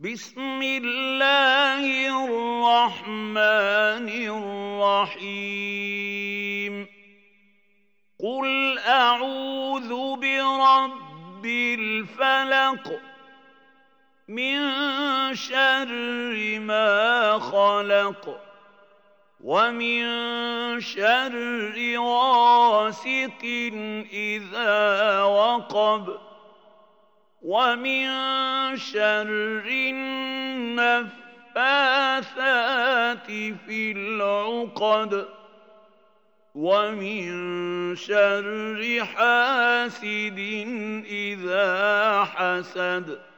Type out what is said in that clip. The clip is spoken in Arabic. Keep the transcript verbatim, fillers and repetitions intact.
بسم الله الرحمن الرحيم قل أعوذ برب الفلق من شر ما خلق ومن شر غاسق إذا وقب ومن شر النفاثات في العقد ومن شر حاسد إذا حسد